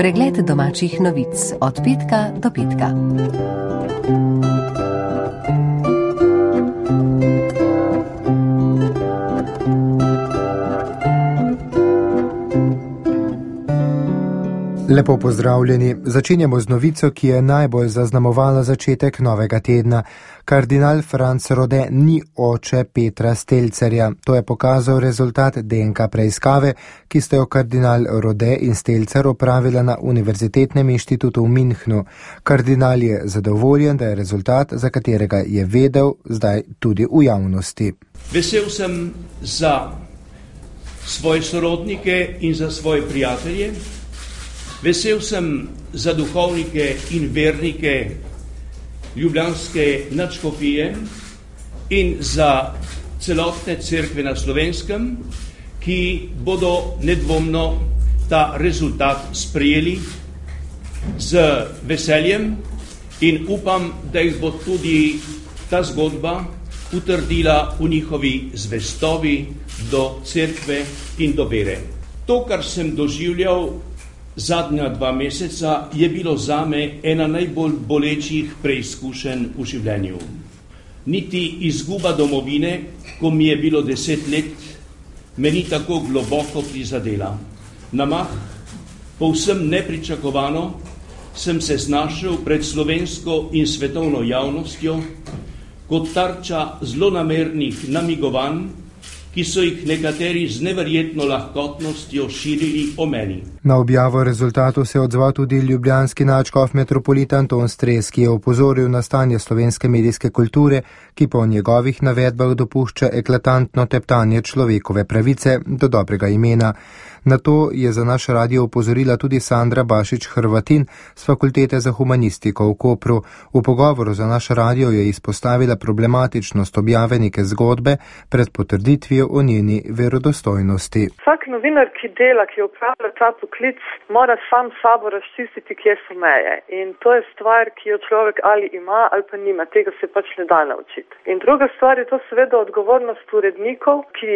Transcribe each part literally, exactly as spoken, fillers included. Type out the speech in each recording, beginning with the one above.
Pregled domačih novic od petka do petka. Lepo pozdravljeni. Začenjamo z novico, ki je najbolj zaznamovala začetek novega tedna. Kardinal Franc Rode ni oče Petra Stelcerja. To je pokazal rezultat D N K preiskave, ki sta jo kardinal Rode in Stelcer opravila na Univerzitetnem inštitutu v Münchnu. Kardinal je zadovoljen, da je rezultat, za katerega je vedel, zdaj tudi v javnosti. Vesel sem za svoje sorodnike in za svoje prijatelje. Vesel sem za duhovnike in vernike Ljubljanske nadškofije in za celotne cerkve na Slovenskem, ki bodo nedvomno ta rezultat sprejeli z veseljem in upam, da jih bo tudi ta zgodba utrdila v njihovi zvestobi do cerkve in do vere. To, kar sem doživljal zadnja dva meseca, je bilo zame ena najbolj bolečih preizkušenj v življenju. Niti izguba domovine, ko mi je bilo deset let, me ni tako globoko prizadela. Na mah, povsem nepričakovano, sem se znašel pred slovensko in svetovno javnostjo kot tarča zlonamernih namigovanj, ki so jih nekateri z neverjetno lahkotnostjo širili o meni. Na objavo rezultatov se je odzval tudi ljubljanski nadškof metropolit Anton Stres, ki je opozoril na stanje slovenske medijske kulture, ki po njegovih navedbah dopušča eklatantno teptanje človekove pravice do dobrega imena. Na to je za naš radio opozorila tudi Sandra Bašič-Hrvatin z Fakultete za humanistiko v Kopru. V pogovoru za naš radio je izpostavila problematičnost objave neke zgodbe pred potrditvijo o njeni verodostojnosti. Vsak novinar, ki dela, ki opravlja ta poklic, mora sam sabo razčistiti, kje so meje. In to je stvar, ki jo človek ali ima ali pa nima. Tega se pač ne da naučiti. In druga stvar je to seveda odgovornost urednikov, ki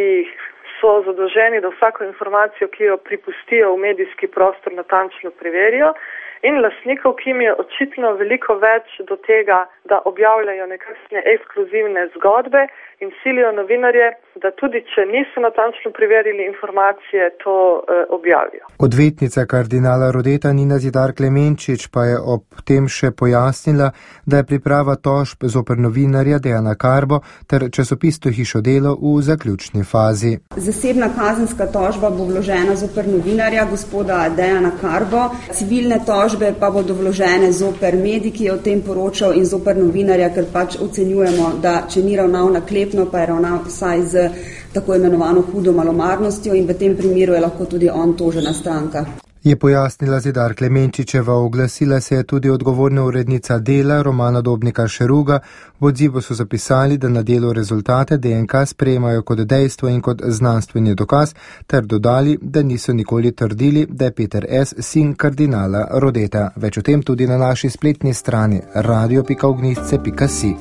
so zadolženi, da vsako informacijo, ki jo pripustijo v medijski prostor, natančno preverijo, in lastnikov, ki jim je očitno veliko več do tega, da objavljajo nekakšne ekskluzivne zgodbe in silijo novinarje, da tudi če niso natančno preverili informacije, to eh, objavijo. Odvetnica kardinala Rodeta Nina Zidar Klemenčič pa je ob tem še pojasnila, da je priprava tožb zoper novinarja Dejana Karbo ter časopisno hišo Delo v zaključni fazi. Zasebna kazenska tožba bo vložena zoper novinarja gospoda Dejana Karbo, civilne tožbe pa bodo vložene zoper medij, ki je o tem poročal, in zoper novinarja, ker pač ocenjujemo, da če ni ravnal naklepno, pa je ravnal vsaj z tako imenovano hudo malomarnostjo in v tem primeru je lahko tudi on tožena stranka. Je pojasnila Zidar Klemenčičeva. Oglasila se je tudi odgovorna urednica Dela Romana Dobnika Šeruga. V odzivu so zapisali, da na delu rezultate D N K sprejemajo kot dejstvo in kot znanstveni dokaz, ter dodali, da niso nikoli trdili, da je Peter S. sin kardinala Rodeta. Več o tem tudi na naši spletni strani radio pika ognjišče pika si.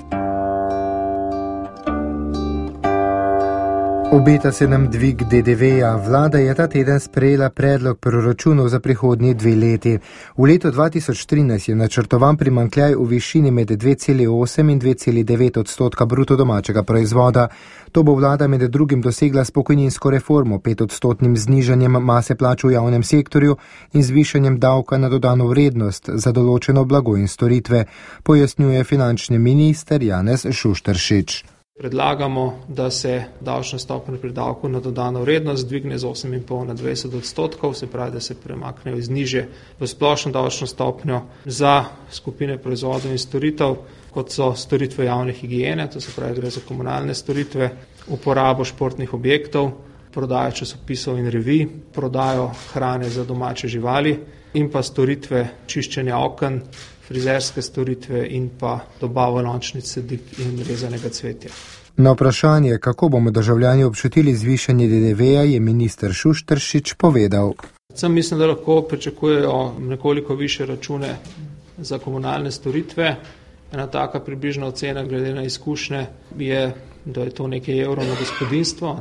Obeta se nam dvig D D V-ja. Vlada je ta teden sprejela predlog proračunov za prihodnji dve leti. V letu dva tisoč trinajst je načrtovan primanjkljaj v višini med dve celi osem in dve celi devet odstotka bruto domačega proizvoda. To bo vlada med drugim dosegla s pokojninsko reformo, petodstotnim znižanjem mase plač v javnem sektorju in zvišanjem davka na dodano vrednost za določeno blago in storitve, pojasnjuje finančni minister Janez Šušteršič. Predlagamo, da se davčna stopnja pri davku na dodano vrednost dvigne z osem in pol na dvajset odstotkov, se pravi, da se premaknejo iz nižje v splošno davčno stopnjo za skupine proizvodov in storitev, kot so storitve javne higiene, to se pravi, gre za komunalne storitve, uporabo športnih objektov, prodajo časopisov in revij, prodajo hrane za domače živali in pa storitve čiščenja oken, frizerske storitve in pa dobavo lončnic sadik in rezanega cvetja. Na vprašanje, kako bomo državljani občutili zvišanje D D V-ja, je minister Šušteršič povedal. Sem mislim, da lahko pričakujejo nekoliko više račune za komunalne storitve. Ena taka približna ocena glede na izkušnje je, da je to nekaj evrov na gospodinstvo, ne?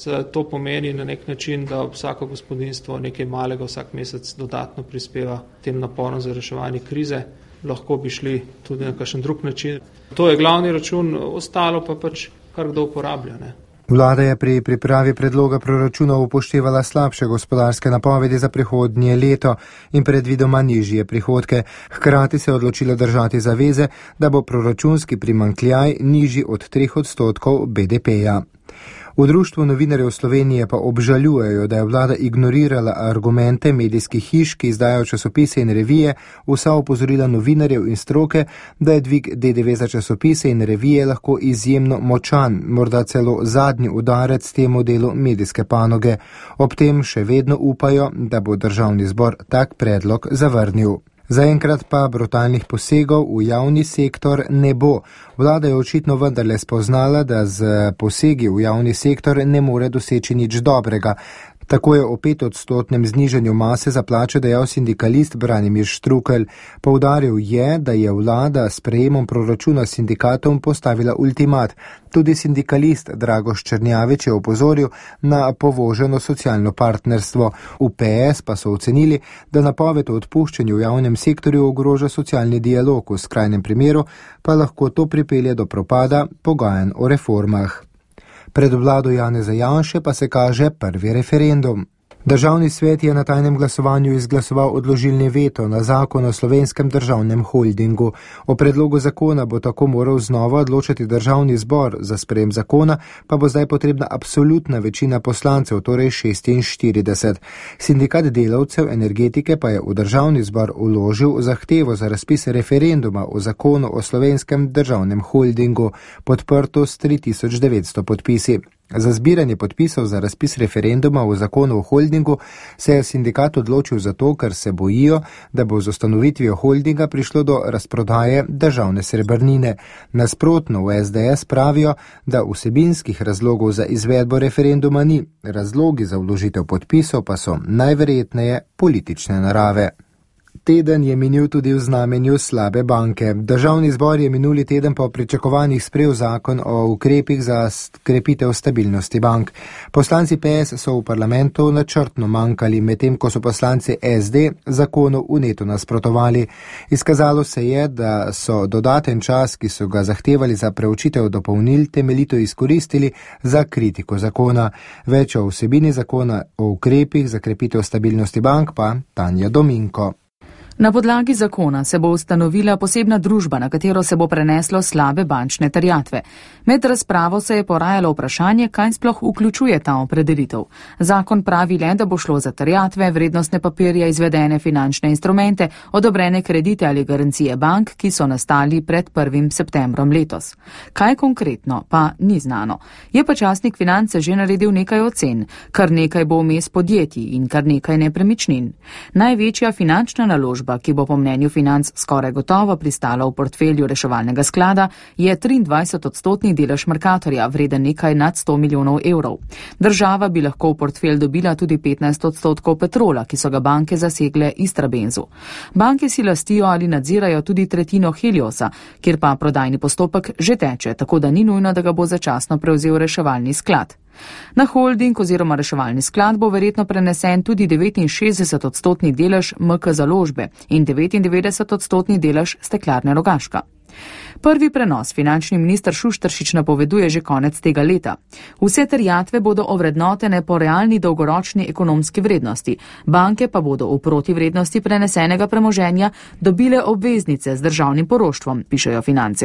To pomeni na nek način, da vsako gospodinjstvo nekaj malega vsak mesec dodatno prispeva tem naporom za reševanje krize. Lahko bi šli tudi na kakšen drug način. To je glavni račun, ostalo pa pač kar kdo uporablja. Ne? Vlada je pri pripravi predloga proračunov upoštevala slabše gospodarske napovedi za prihodnje leto in predvidoma nižje prihodke. Hkrati se je odločila držati zaveze, da bo proračunski primanjkljaj nižji od treh odstotkov B D P-ja. V Društvu novinarjev Slovenije pa obžalujejo, da je vlada ignorirala argumente medijskih hiš, ki izdajajo časopise in revije, vsa opozorila novinarjev in stroke, da je dvig D D V za časopise in revije lahko izjemno močan, morda celo zadnji udarec temu delu medijske panoge. Ob tem še vedno upajo, da bo državni zbor tak predlog zavrnil. Zaenkrat pa brutalnih posegov v javni sektor ne bo. Vlada je očitno vendarle spoznala, da z posegi v javni sektor ne more doseči nič dobrega. Tako je o petodstotnem znižanju mase za plače dejal sindikalist Branimir Štrukelj. Poudaril je, da je vlada s sprejemom proračuna sindikatom postavila ultimat. Tudi sindikalist Dragoš Črnjavič je opozoril na povoženo socialno partnerstvo. V P S pa so ocenili, da napoved o odpuščanju v javnem sektorju ogroža socialni dialog, v skrajnem primeru pa lahko to pripelje do propada pogajanj o reformah. Pred vlado Janeza Janše pa se kaže prvi referendum. Državni svet je na tajnem glasovanju izglasoval odložilni veto na zakon o Slovenskem državnem holdingu. O predlogu zakona bo tako moral znova odločiti državni zbor, za sprejem zakona pa bo zdaj potrebna absolutna večina poslancev, torej šestinštirideset. Sindikat delavcev energetike pa je v državni zbor vložil zahtevo za razpis referenduma o zakonu o Slovenskem državnem holdingu, podprto s tri tisoč devetsto podpisi. Za zbiranje podpisov za razpis referenduma o zakonu o holdingu se je sindikat odločil zato, ker se bojijo, da bo z ustanovitvijo holdinga prišlo do razprodaje državne srebrnine. Nasprotno v S D S pravijo, da vsebinskih razlogov za izvedbo referenduma ni. Razlogi za vložitev podpisov pa so najverjetneje politične narave. Teden je minil tudi v znamenju slabe banke. Državni zbor je minuli teden po pričakovanjih sprejel zakon o ukrepih za krepitev stabilnosti bank. Poslanci P S so v parlamentu načrtno manjkali, medtem ko so poslanci S D zakonu vneto nasprotovali. Izkazalo se je, da so dodaten čas, ki so ga zahtevali za preučitev dopolnil, temeljito izkoristili za kritiko zakona. Več o vsebini zakona o ukrepih za krepitev stabilnosti bank pa Tanja Dominko. Na podlagi zakona se bo ustanovila posebna družba, na katero se bo preneslo slabe bančne terjatve. Med razpravo se je porajalo vprašanje, kaj sploh vključuje ta opredelitev. Zakon pravi le, da bo šlo za terjatve, vrednostne papirje, izvedene finančne instrumente, odobrene kredite ali garancije bank, ki so nastali pred prvim septembrom letos. Kaj konkretno pa ni znano. Je pa časnik Finance že naredil nekaj ocen, kar nekaj bo vmes podjetij in kar nekaj nepremičnin. Največja finančna naložba, ki bo po mnenju Financ skoraj gotovo pristala v portfelju reševalnega sklada, je triindvajset odstotni delež Mercatorja, vreden nekaj nad sto milijonov evrov. Država bi lahko v portfelj dobila tudi petnajst odstotkov Petrola, ki so ga banke zasegle Istrabenzu. Banke si lastijo ali nadzirajo tudi tretjino Heliosa, kjer pa prodajni postopek že teče, tako da ni nujno, da ga bo začasno prevzel reševalni sklad. Na holding oziroma reševalni sklad bo verjetno prenesen tudi devetinšestdeset odstotni delež M K Založbe in devetindevetdeset odstotni delež Steklarne Rogaška. Prvi prenos finančni minister Šušteršič napoveduje že konec tega leta. Vse terjatve bodo ovrednotene po realni dolgoročni ekonomski vrednosti, banke pa bodo v protivrednosti prenesenega premoženja dobile obveznice z državnim poroštvom, pišejo Finance.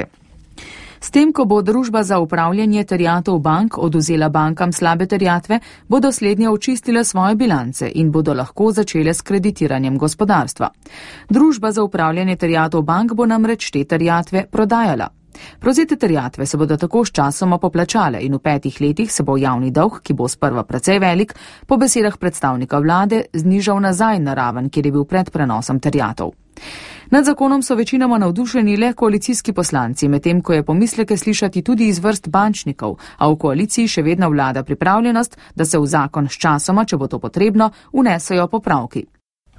S tem, ko bo družba za upravljanje terjatov bank oduzela bankam slabe terjatve, bodo slednje očistile svoje bilance in bodo lahko začele s kreditiranjem gospodarstva. Družba za upravljanje terjatov bank bo namreč te terjatve prodajala. Prevzete terjatve se bodo tako s časoma poplačale in v petih letih se bo javni dolg, ki bo sprva precej velik, po besedah predstavnika vlade znižal nazaj na raven, kjer je bil pred prenosom terjatov. Nad zakonom so večinoma navdušeni le koalicijski poslanci, medtem ko je pomisleke slišati tudi iz vrst bančnikov, a v koaliciji še vedno vlada pripravljenost, da se v zakon s časoma, če bo to potrebno, vnesejo popravki.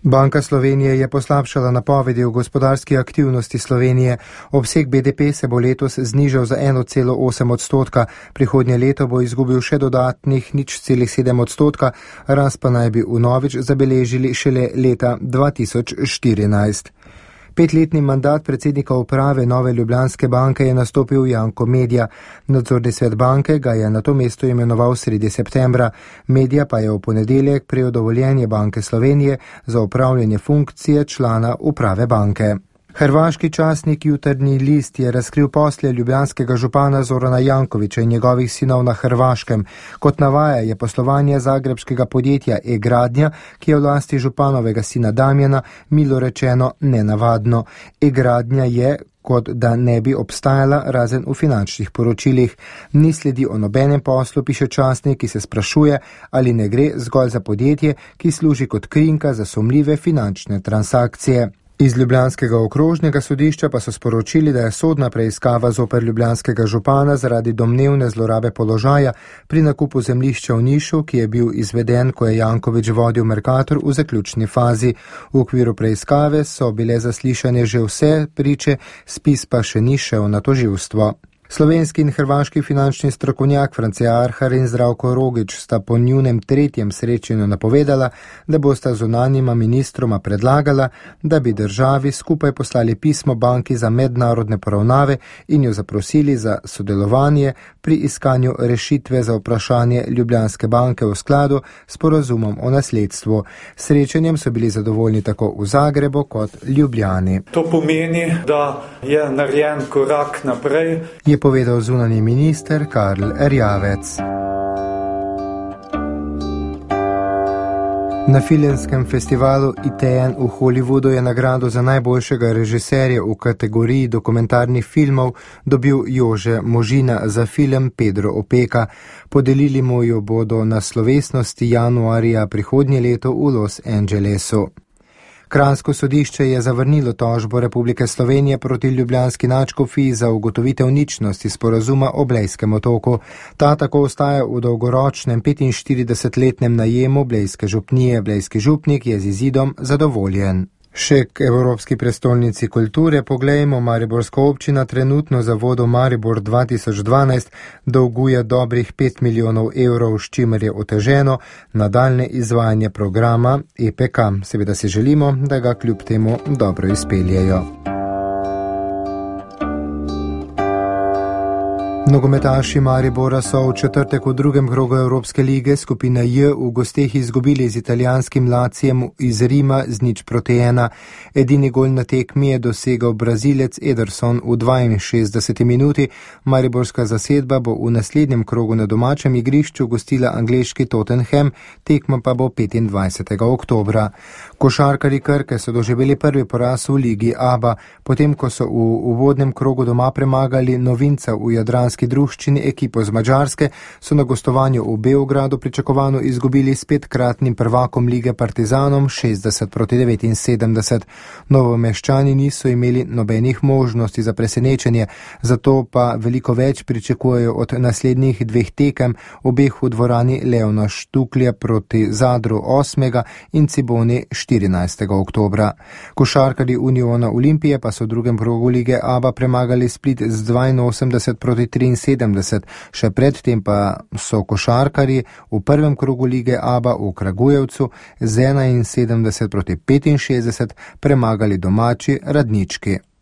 Banka Slovenije je poslabšala napovedi o gospodarski aktivnosti Slovenije. Obseg B D P se bo letos znižal za ena cela osem odstotka, prihodnje leto bo izgubil še dodatnih nič celih sedem odstotka, rast pa naj bi vnovič zabeležili šele leta dva tisoč štirinajst. Petletni mandat predsednika uprave Nove Ljubljanske banke je nastopil Janko Medja. Nadzorni svet banke ga je na to mesto imenoval sredi septembra. Medja pa je v ponedeljek prejel dovoljenje Banke Slovenije za opravljanje funkcije člana uprave banke. Hrvaški časnik Jutarnji list je razkril posle ljubljanskega župana Zorana Jankovića in njegovih sinov na Hrvaškem. Kot navaja, je poslovanje zagrebskega podjetja E-gradnja, ki je v lasti županovega sina Damjana, milo rečeno nenavadno. E-gradnja je, kot da ne bi obstajala, razen v finančnih poročilih. Ni sledi o nobenem poslu, piše časnik, ki se sprašuje, ali ne gre zgolj za podjetje, ki služi kot krinka za sumljive finančne transakcije. Iz ljubljanskega okrožnega sodišča pa so sporočili, da je sodna preiskava zoper ljubljanskega župana zaradi domnevne zlorabe položaja pri nakupu zemljišča v Nišu, ki je bil izveden, ko je Janković vodil Mercator, v zaključni fazi. V okviru preiskave so bile zaslišane že vse priče, spis pa še ni šel na tožilstvo. Slovenski in hrvaški finančni strokovnjak France Arhar in Zdravko Rogić sta po njunem tretjem srečanju napovedala, da bosta zunanjima ministroma predlagala, da bi državi skupaj poslali pismo banki za mednarodne poravnave in jo zaprosili za sodelovanje pri iskanju rešitve za vprašanje Ljubljanske banke v skladu s sporazumom o nasledstvu. Srečanjem so bili zadovoljni tako v Zagrebu kot Ljubljani. To pomeni, da je narejen korak naprej, je povedal zunanji minister Karl Erjavec. Na filmskem festivalu I T N v Hollywoodu je nagrado za najboljšega režiserja v kategoriji dokumentarnih filmov dobil Jože Možina za film Pedro Opeka. Podelili mu jo bodo na slovesnosti januarja prihodnje leto v Los Angelesu. Kranjsko sodišče je zavrnilo tožbo Republike Slovenije proti ljubljanski nadškofiji za ugotovitev ničnosti sporazuma o Blejskem otoku. Ta tako ostaja v dolgoročnem petinštiridesetletnem najemu Blejske župnije. Blejski župnik je z izidom zadovoljen. Še k Evropski prestolnici kulture poglejmo. Mariborska občina trenutno zavodu Maribor dva tisoč dvanajst dolguje dobrih pet milijonov evrov, s čimer je oteženo nadaljne izvajanje programa E P K. Seveda si želimo, da ga kljub temu dobro izpeljejo. Nogometaši Maribora so v četrtek v drugem krogu Evropske lige skupine J v gosteh izgubili z italijanskim Lacijem iz Rima z nič proti ena. Edini gol na tekmi je dosegal Brazilec Ederson v dvainšestdeseti minuti. Mariborska zasedba bo v naslednjem krogu na domačem igrišču gostila angleški Tottenham, tekma pa bo petindvajsetega oktobra. Košarkarji Krke so doživeli prvi poraz v ligi A B A, potem ko so v uvodnem krogu doma premagali novinca v jadranski druščini ekipo z Madžarske, so na gostovanju v Beogradu pričakovano izgubili s petkratnim prvakom lige Partizanom šestdeset proti devetinsedemdeset. Novomeščani niso imeli nobenih možnosti za presenečenje, zato pa veliko več pričakujejo od naslednjih dveh tekem, obeh v dvorani Leona Štuklja proti Zadru osmega in Ciboni štirinajstega oktobra. Košarkarji Uniona Olimpije pa so v drugem krogu lige A B A premagali Split z dvainosemdeset proti triinsedemdeset, še predtem pa so košarkarji v prvem krogu lige A B A v Kragujevcu z enainsedemdeset proti petinšestdeset premagali domači Radnički.